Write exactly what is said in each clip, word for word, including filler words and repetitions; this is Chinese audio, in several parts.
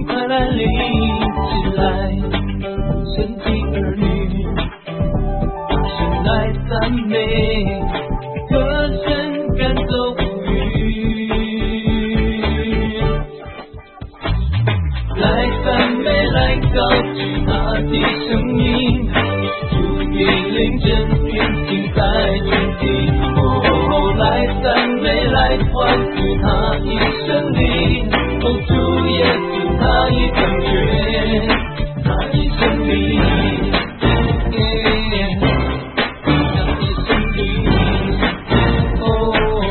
快来临，起来，神的儿女，大声来赞美，歌声赶走乌云，来赞美，来高举他的声音，主的灵真运行在全地，哦，来赞美，来欢呼他的胜利，哦，主耶稣他已掌权，他已胜利，他已胜利，哦，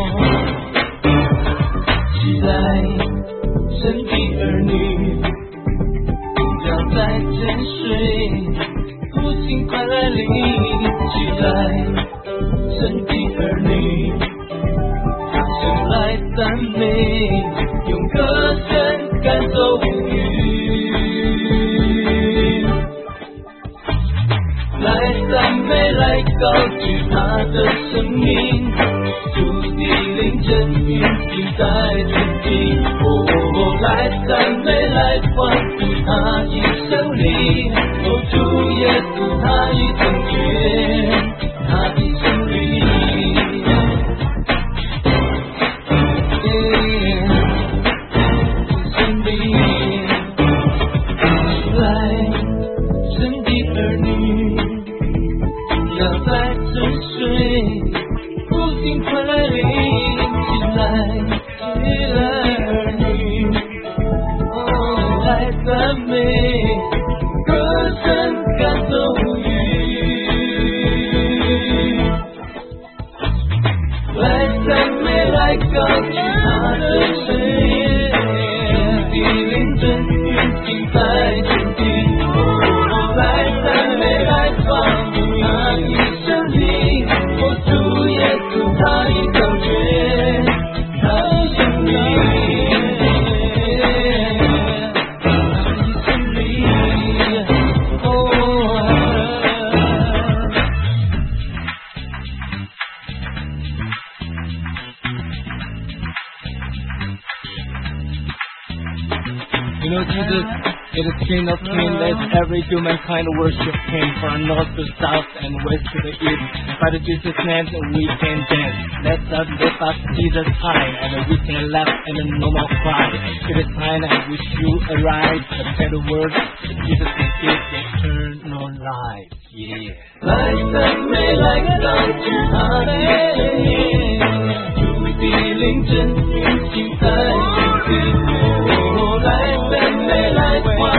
起来，神的儿女，不要再沉睡，父亲快来临，起来，神的儿女，大声来赞美，用歌声赶走乌云，来赞美，来高举他的生命，主的灵真运行在全地，哦，来赞美，来欢呼他已胜利，哦，主耶稣他已成全，他已胜利，胜利，来，神的儿女，不要再沉睡，父亲快来临，起来，起来，儿女，哦，来赞美，歌声赶走乌云，来赞美，来高举他的声音，主的灵真运行在全地，哦，来赞美，来欢呼他已胜利，哦，主耶稣他已掌权，他已胜利，他已胜利，哦。 You know, Jesus is the King of Kings. Let every humankind worship Him from north to south and west to the east. By the Jesus' name, we can dance. Let us lift up Jesus high, and we can laugh and no more cry. It is time that we should arise and tell the world that Jesus can give eternal life. Yeah. 来赞美，来高举他的声音，主的灵真运行在全地，哦，来赞美，来欢